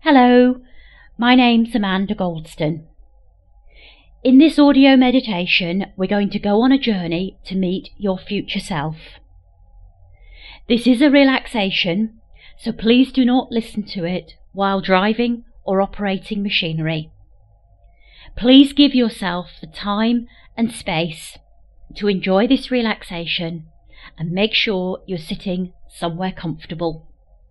Hello, my name's Amanda Goldston. In this audio meditation, we're going to go on a journey to meet your future self. This is a relaxation, so please do not listen to it while driving or operating machinery. Please give yourself the time and space to enjoy this relaxation and make sure you're sitting somewhere comfortable.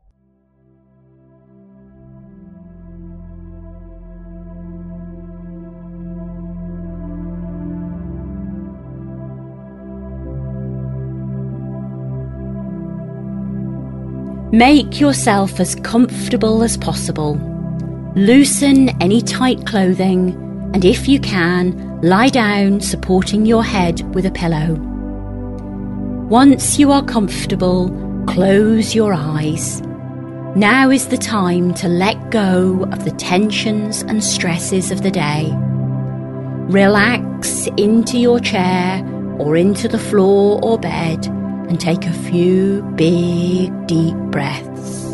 Make yourself as comfortable as possible. Loosen any tight clothing, and if you can, lie down supporting your head with a pillow. Once you are comfortable, close your eyes. Now is the time to let go of the tensions and stresses of the day. Relax into your chair or into the floor or bed and take a few big, deep breaths.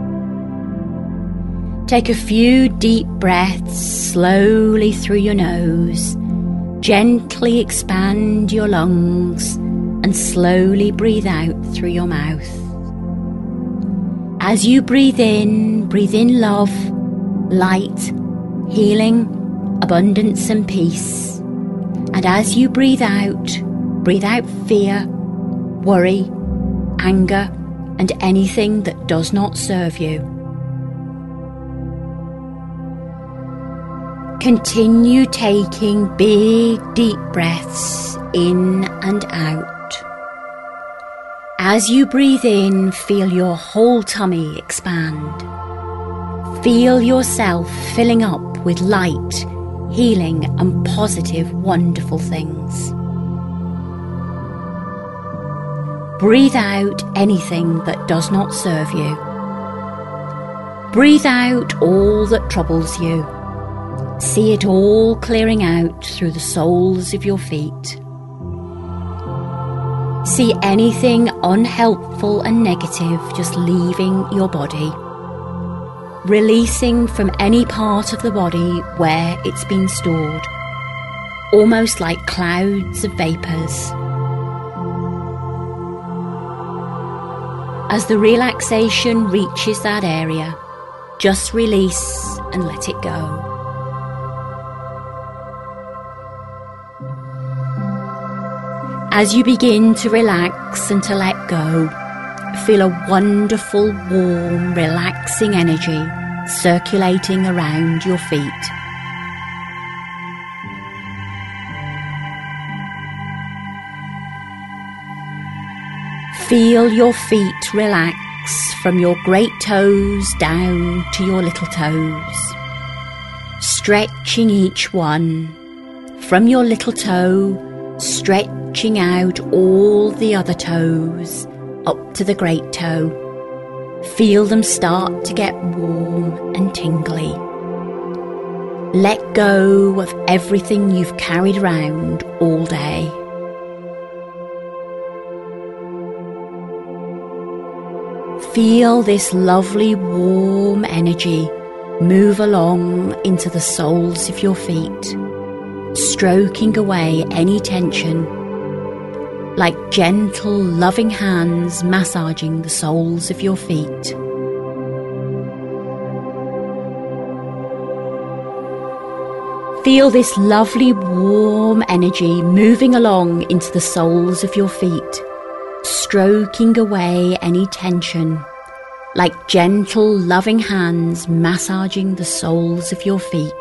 Take a few deep breaths slowly through your nose. Gently expand your lungs and slowly breathe out through your mouth. As you breathe in love, light, healing, abundance and peace. And as you breathe out fear, worry, anger, and anything that does not serve you. Continue taking big, deep breaths in and out. As you breathe in, feel your whole tummy expand. Feel yourself filling up with light, healing, and positive, wonderful things. Breathe out anything that does not serve you. Breathe out all that troubles you. See it all clearing out through the soles of your feet. See anything unhelpful and negative just leaving your body. Releasing from any part of the body where it's been stored, almost like clouds of vapours. As the relaxation reaches that area, just release and let it go. As you begin to relax and to let go, feel a wonderful, warm, relaxing energy circulating around your feet. Feel your feet relax from your great toes down to your little toes, stretching each one. From your little toe, stretching out all the other toes up to the great toe. Feel them start to get warm and tingly. Let go of everything you've carried around all day. Feel this lovely warm energy move along into the soles of your feet, stroking away any tension, like gentle, loving hands massaging the soles of your feet. Feel this lovely warm energy moving along into the soles of your feet, stroking away any tension, like gentle, loving hands massaging the soles of your feet.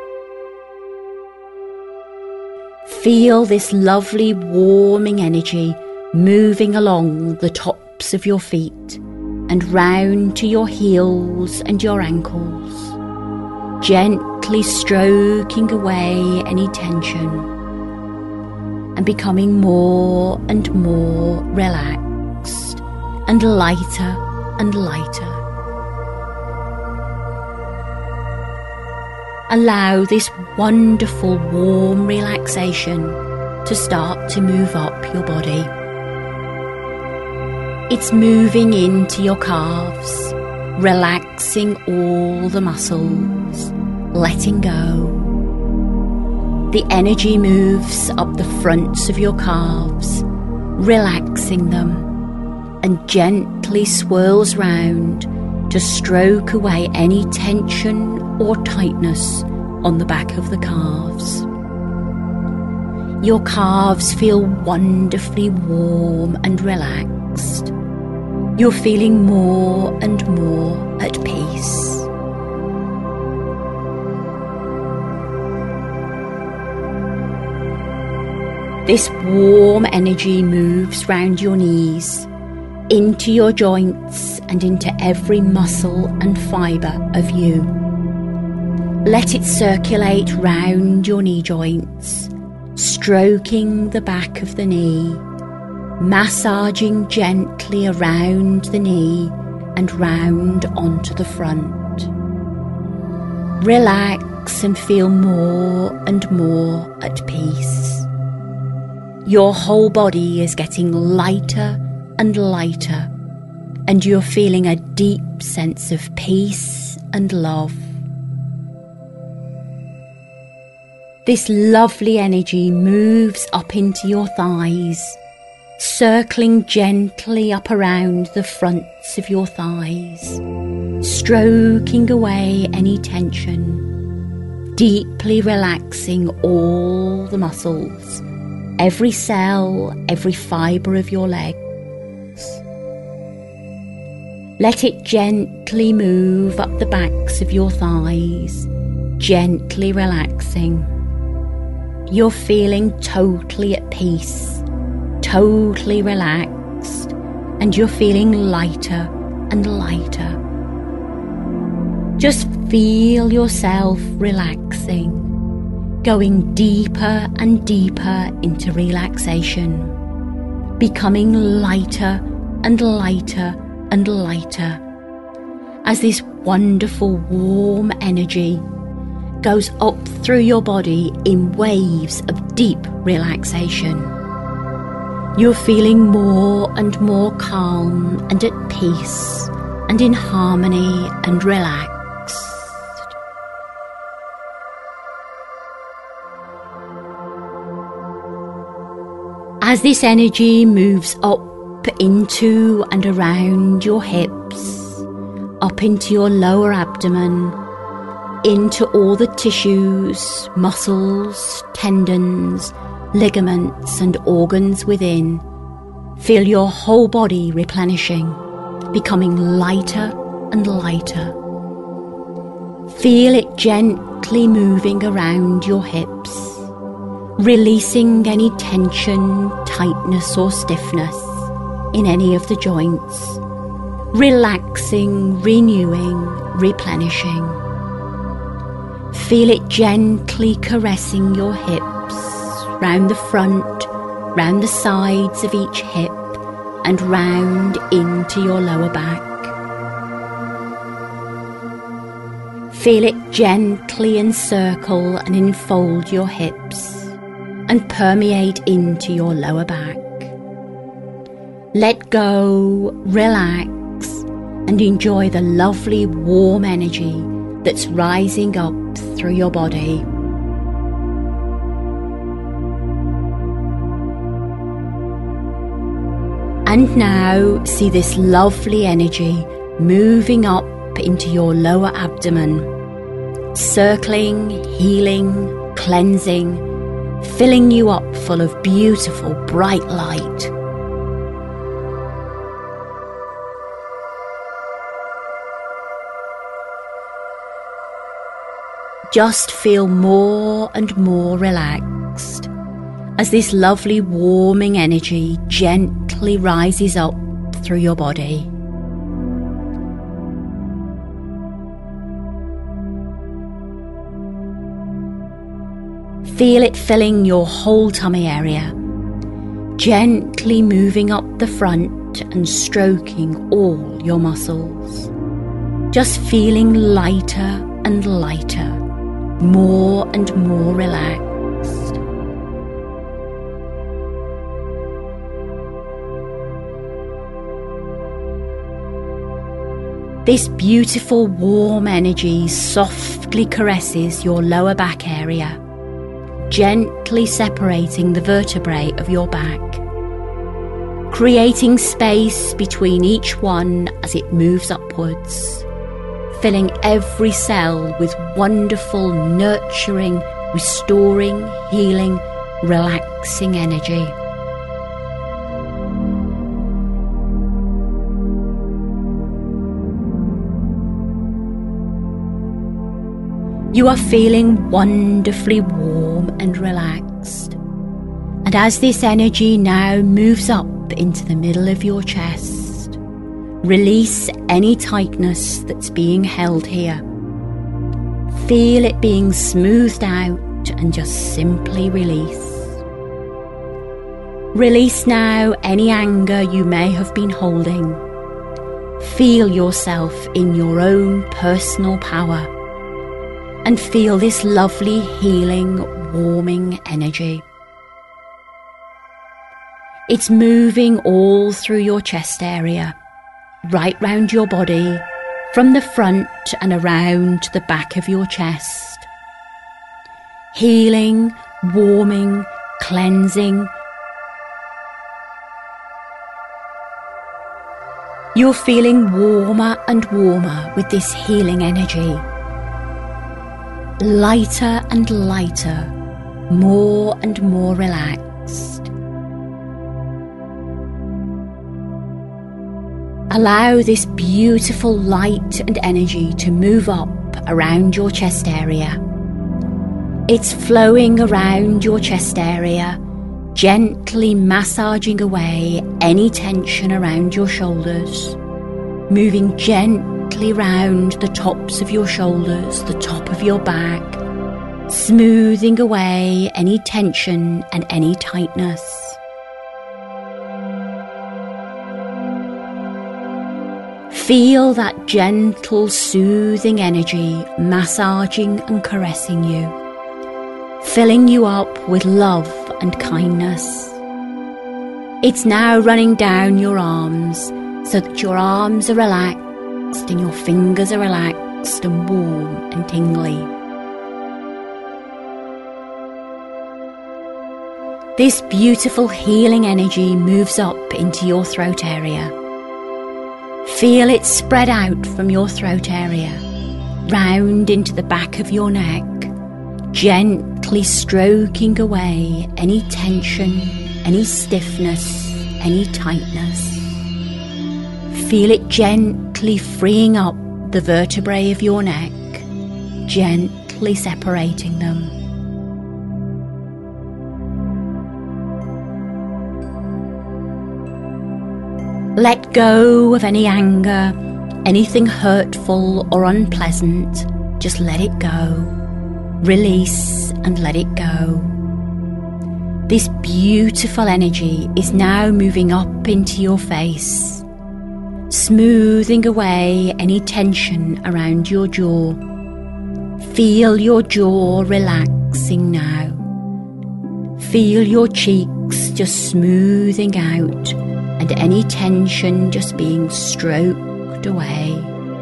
Feel this lovely warming energy moving along the tops of your feet and round to your heels and your ankles, gently stroking away any tension and becoming more and more relaxed and lighter and lighter. Allow this wonderful warm relaxation to start to move up your body. It's moving into your calves, relaxing all the muscles, letting go. The energy moves up the fronts of your calves, relaxing them, and gently swirls round to stroke away any tension or tightness on the back of the calves. Your calves feel wonderfully warm and relaxed. You're feeling more and more at peace. This warm energy moves round your knees, into your joints and into every muscle and fibre of you. Let it circulate round your knee joints, stroking the back of the knee, massaging gently around the knee and round onto the front. Relax and feel more and more at peace. Your whole body is getting lighter and lighter, and you're feeling a deep sense of peace and love. This lovely energy moves up into your thighs, circling gently up around the fronts of your thighs, stroking away any tension, deeply relaxing all the muscles, every cell, every fibre of your legs. Let it gently move up the backs of your thighs, gently relaxing. You're feeling totally at peace, totally relaxed, and you're feeling lighter and lighter. Just feel yourself relaxing, going deeper and deeper into relaxation, becoming lighter and lighter and lighter as this wonderful warm energy goes up through your body in waves of deep relaxation. You're feeling more and more calm and at peace and in harmony and relaxed. As this energy moves up into and around your hips, up into your lower abdomen, into all the tissues, muscles, tendons, ligaments and organs within, feel your whole body replenishing, becoming lighter and lighter. Feel it gently moving around your hips, releasing any tension, tightness or stiffness in any of the joints, relaxing, renewing, replenishing. Feel it gently caressing your hips, round the front, round the sides of each hip and round into your lower back. Feel it gently encircle and enfold your hips and permeate into your lower back. Let go, relax, and enjoy the lovely warm energy that's rising up through your body. And now see this lovely energy moving up into your lower abdomen, circling, healing, cleansing, filling you up full of beautiful bright light. Just feel more and more relaxed as this lovely warming energy gently rises up through your body. Feel it filling your whole tummy area, gently moving up the front and stroking all your muscles. Just feeling lighter and lighter, more and more relaxed. This beautiful warm energy softly caresses your lower back area, gently separating the vertebrae of your back, creating space between each one as it moves upwards, filling every cell with wonderful, nurturing, restoring, healing, relaxing energy. You are feeling wonderfully warm and relaxed. And as this energy now moves up into the middle of your chest, release any tightness that's being held here. Feel it being smoothed out and just simply release. Release now any anger you may have been holding. Feel yourself in your own personal power and feel this lovely, healing, warming energy. It's moving all through your chest area, right round your body, from the front and around to the back of your chest. Healing, warming, cleansing. You're feeling warmer and warmer with this healing energy. Lighter and lighter, more and more relaxed. Allow this beautiful light and energy to move up around your chest area. It's flowing around your chest area, gently massaging away any tension around your shoulders, moving gently round the tops of your shoulders, the top of your back, smoothing away any tension and any tightness. Feel that gentle, soothing energy massaging and caressing you, filling you up with love and kindness. It's now running down your arms so that your arms are relaxed and your fingers are relaxed and warm and tingly. This beautiful healing energy moves up into your throat area. Feel it spread out from your throat area, round into the back of your neck, gently stroking away any tension, any stiffness, any tightness. Feel it gently freeing up the vertebrae of your neck, gently separating them. Let go of any anger, anything hurtful or unpleasant. Just let it go. Release and let it go. This beautiful energy is now moving up into your face, smoothing away any tension around your jaw. Feel your jaw relaxing now. Feel your cheeks just smoothing out and any tension just being stroked away.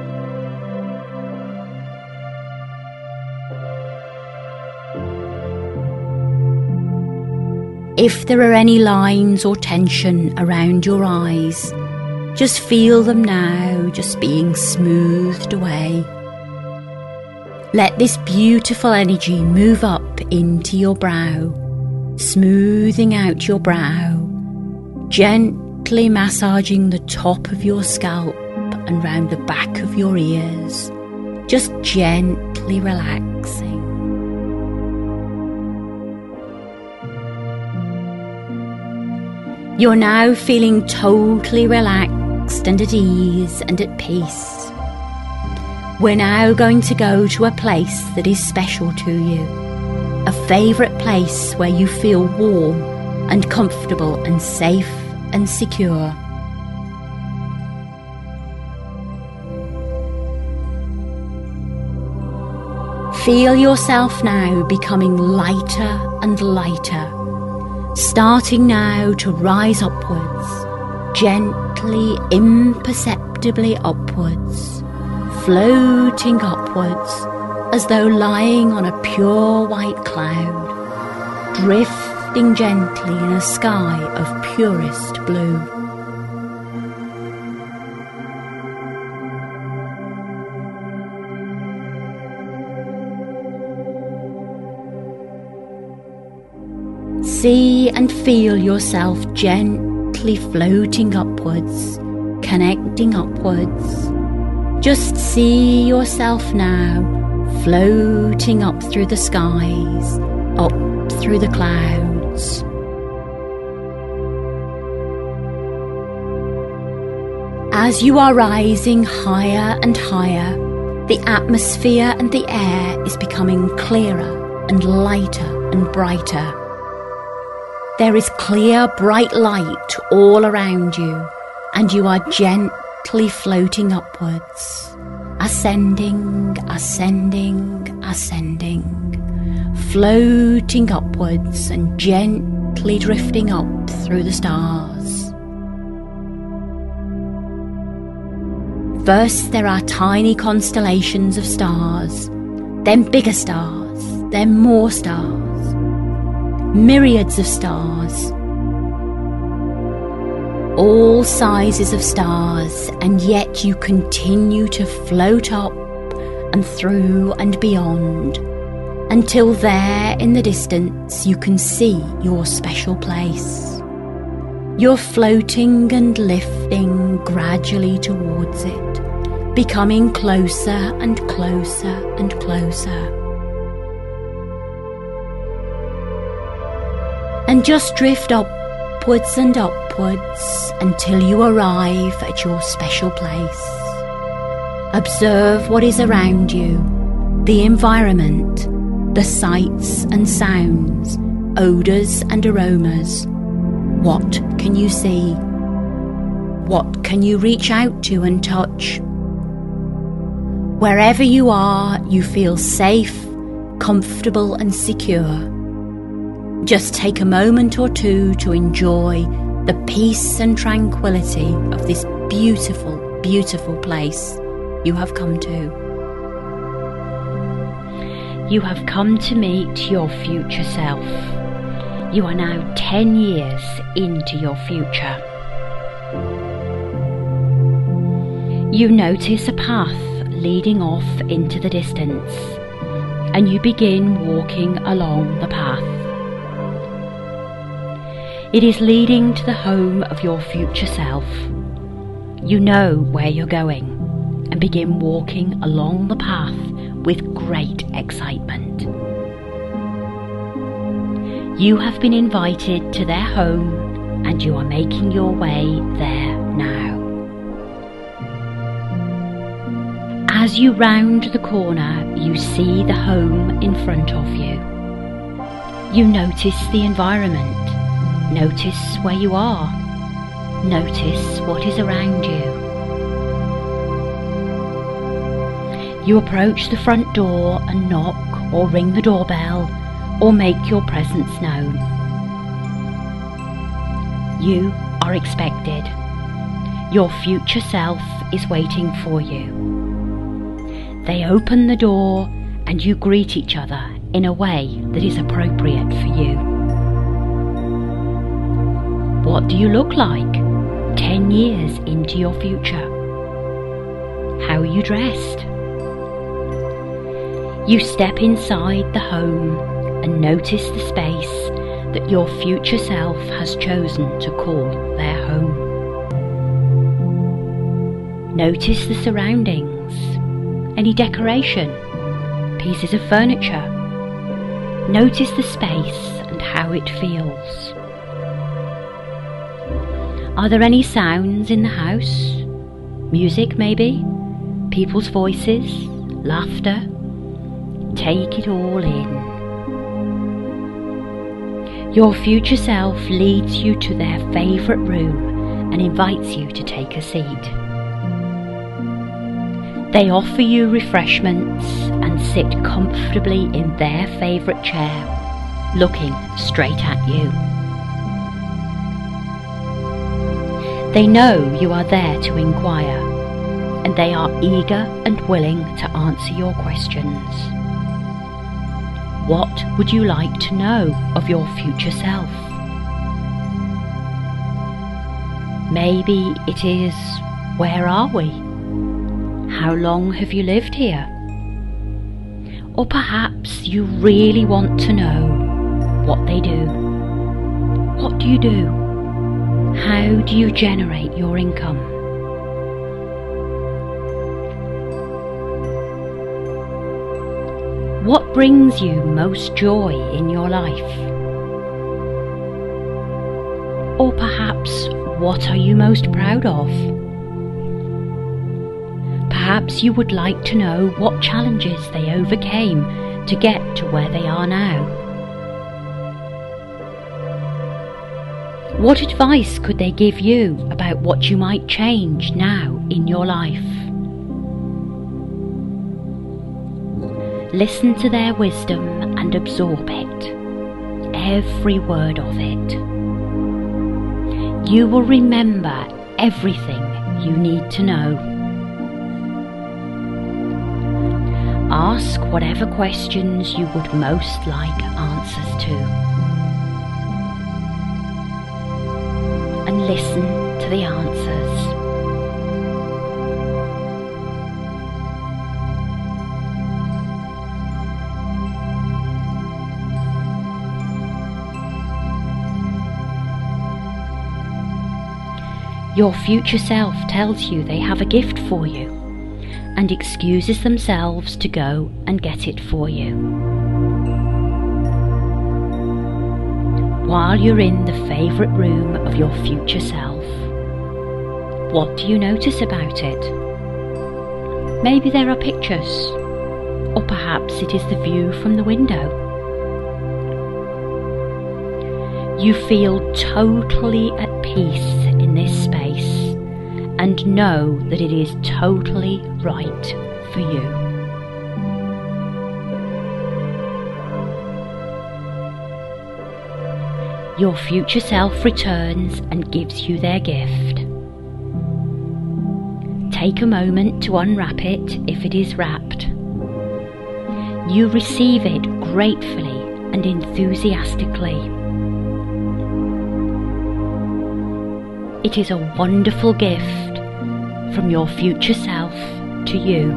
If there are any lines or tension around your eyes, just feel them now just being smoothed away. Let this beautiful energy move up into your brow, smoothing out your brow, gently massaging the top of your scalp and round the back of your ears, just gently relaxing. You're now feeling totally relaxed and at ease and at peace. We're now going to go to a place that is special to you, a favourite place where you feel warm and comfortable and safe and secure. Feel yourself now becoming lighter and lighter, starting now to rise upwards, gently, imperceptibly upwards, floating upwards as though lying on a pure white cloud, drifting gently in a sky of purest blue. See and feel yourself gently floating upwards, connecting upwards. Just see yourself now, floating up through the skies, up through the clouds. As you are rising higher and higher, the atmosphere and the air is becoming clearer and lighter and brighter. There is clear, bright light all around you, and you are gently floating upwards, ascending, ascending, ascending, floating upwards and gently drifting up through the stars. First there are tiny constellations of stars, then bigger stars, then more stars. Myriads of stars, all sizes of stars, and yet you continue to float up and through and beyond, until there in the distance you can see your special place. You're floating and lifting gradually towards it, becoming closer and closer and closer. And just drift upwards and upwards until you arrive at your special place. Observe what is around you, the environment, the sights and sounds, odours and aromas. What can you see? What can you reach out to and touch? Wherever you are, you feel safe, comfortable and secure. Just take a moment or two to enjoy the peace and tranquility of this beautiful, beautiful place you have come to. You have come to meet your future self. You are now 10 years into your future. You notice a path leading off into the distance, and you begin walking along the path. It is leading to the home of your future self. You know where you're going and begin walking along the path with great excitement. You have been invited to their home and you are making your way there now. As you round the corner, you see the home in front of you. You notice the environment. Notice where you are. Notice what is around you. You approach the front door and knock or ring the doorbell or make your presence known. You are expected. Your future self is waiting for you. They open the door and you greet each other in a way that is appropriate for you. What do you look like 10 years into your future? How are you dressed? You step inside the home and notice the space that your future self has chosen to call their home. Notice the surroundings, any decoration, pieces of furniture. Notice the space and how it feels. Are there any sounds in the house? Music maybe? People's voices? Laughter? Take it all in. Your future self leads you to their favourite room and invites you to take a seat. They offer you refreshments and sit comfortably in their favourite chair, looking straight at you. They know you are there to inquire, and they are eager and willing to answer your questions. What would you like to know of your future self? Maybe it is, where are we? How long have you lived here? Or perhaps you really want to know what they do. What do you do? How do you generate your income? What brings you most joy in your life? Or perhaps, what are you most proud of? Perhaps you would like to know what challenges they overcame to get to where they are now. What advice could they give you about what you might change now in your life? Listen to their wisdom and absorb it, every word of it. You will remember everything you need to know. Ask whatever questions you would most like answers to. And listen to the answers. Your future self tells you they have a gift for you and excuses themselves to go and get it for you. While you're in the favourite room of your future self, what do you notice about it? Maybe there are pictures, or perhaps it is the view from the window. You feel totally at peace in this space and know that it is totally right for you. Your future self returns and gives you their gift. Take a moment to unwrap it if it is wrapped. You receive it gratefully and enthusiastically. It is a wonderful gift from your future self to you.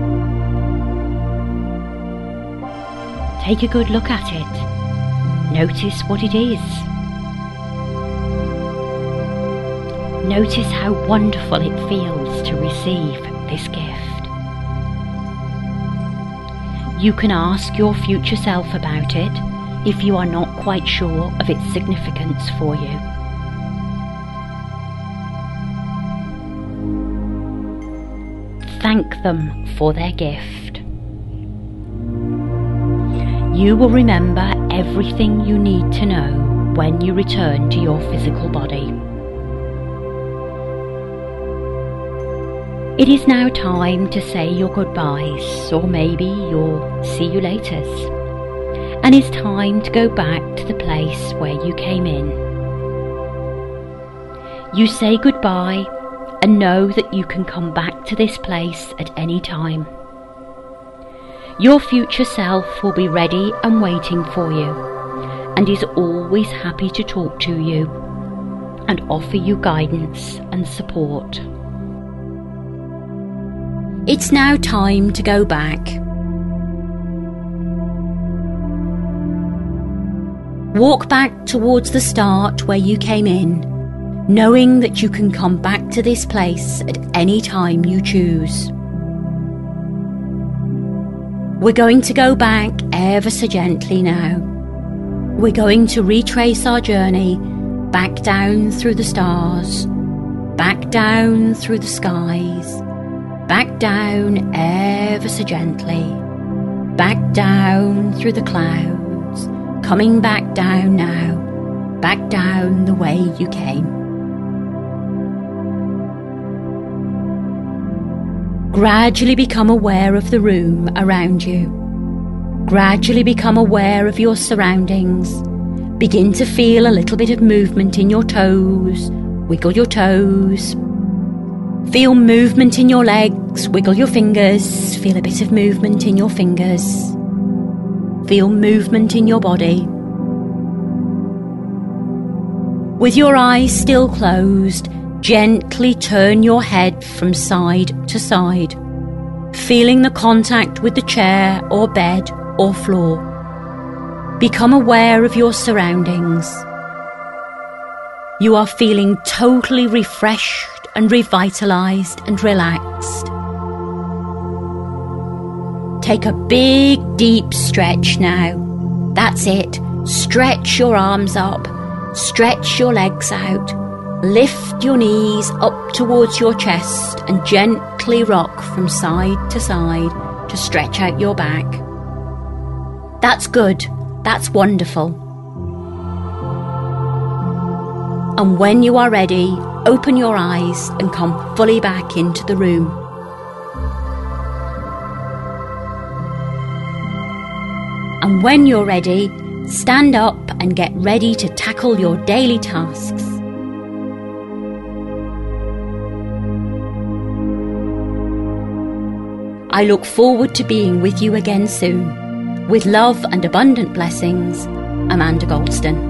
Take a good look at it. Notice what it is. Notice how wonderful it feels to receive this gift. You can ask your future self about it if you are not quite sure of its significance for you. Thank them for their gift. You will remember everything you need to know when you return to your physical body. It is now time to say your goodbyes, or maybe your see you laters, and it's time to go back to the place where you came in. You say goodbye and know that you can come back to this place at any time. Your future self will be ready and waiting for you, and is always happy to talk to you and offer you guidance and support. It's now time to go back. Walk back towards the start where you came in, knowing that you can come back to this place at any time you choose. We're going to go back ever so gently now. We're going to retrace our journey back down through the stars, back down through the skies, back down ever so gently, back down through the clouds, coming back down now, back down the way you came. Gradually become aware of the room around you. Gradually become aware of your surroundings. Begin to feel a little bit of movement in your toes. Wiggle your toes. Feel movement in your legs, wiggle your fingers, feel a bit of movement in your fingers. Feel movement in your body. With your eyes still closed, gently turn your head from side to side, feeling the contact with the chair or bed or floor. Become aware of your surroundings. You are feeling totally refreshed and revitalized and relaxed. Take a big deep stretch now. That's it. Stretch your arms up, stretch your legs out, lift your knees up towards your chest and gently rock from side to stretch out your back. That's good. That's wonderful. And when you are ready, open your eyes and come fully back into the room. And when you're ready, stand up and get ready to tackle your daily tasks. I look forward to being with you again soon. With love and abundant blessings, Amanda Goldston.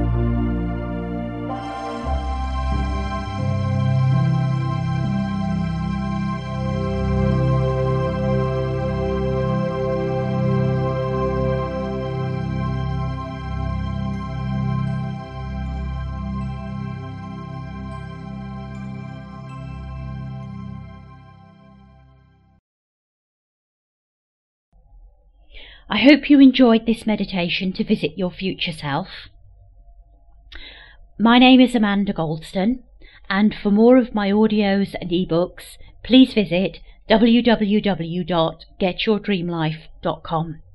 I hope you enjoyed this meditation to visit your future self. My name is Amanda Goldston, and for more of my audios and ebooks, please visit www.getyourdreamlife.com.